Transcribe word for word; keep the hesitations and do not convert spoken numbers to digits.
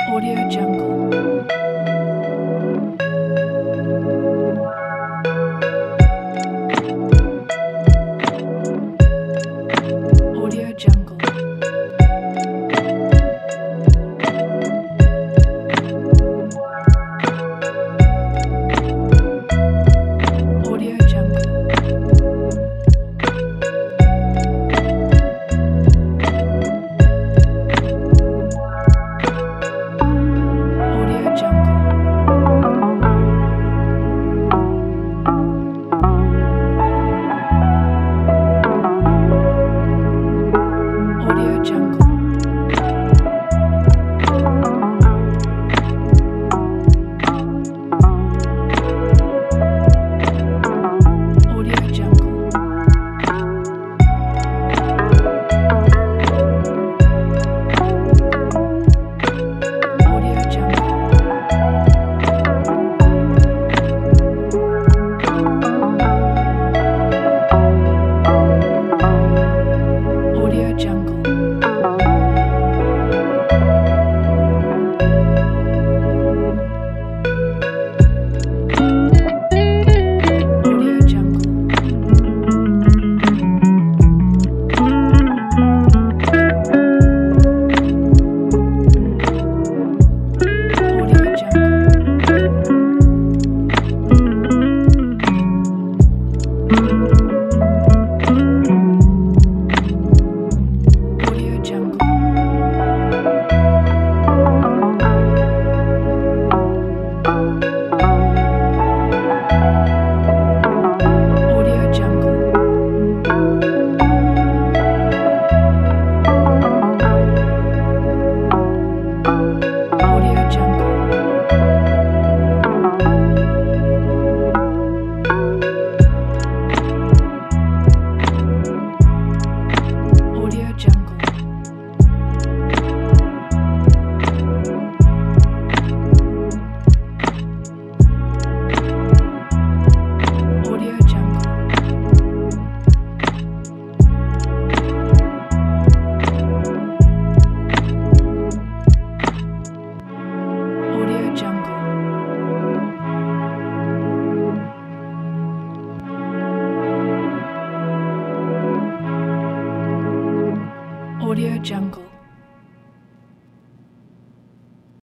Audio Jungle. Audio Jungle. Audio Jungle. Audio Jungle. Audio Jungle. Audio Jungle. Audio Jungle. Audio Jungle. Audio Jungle. Audio Jungle. Audio Jungle. Audio Jungle. Audio Jungle. Audio Jungle. Audio Jungle. Audio Jungle. Audio Jungle.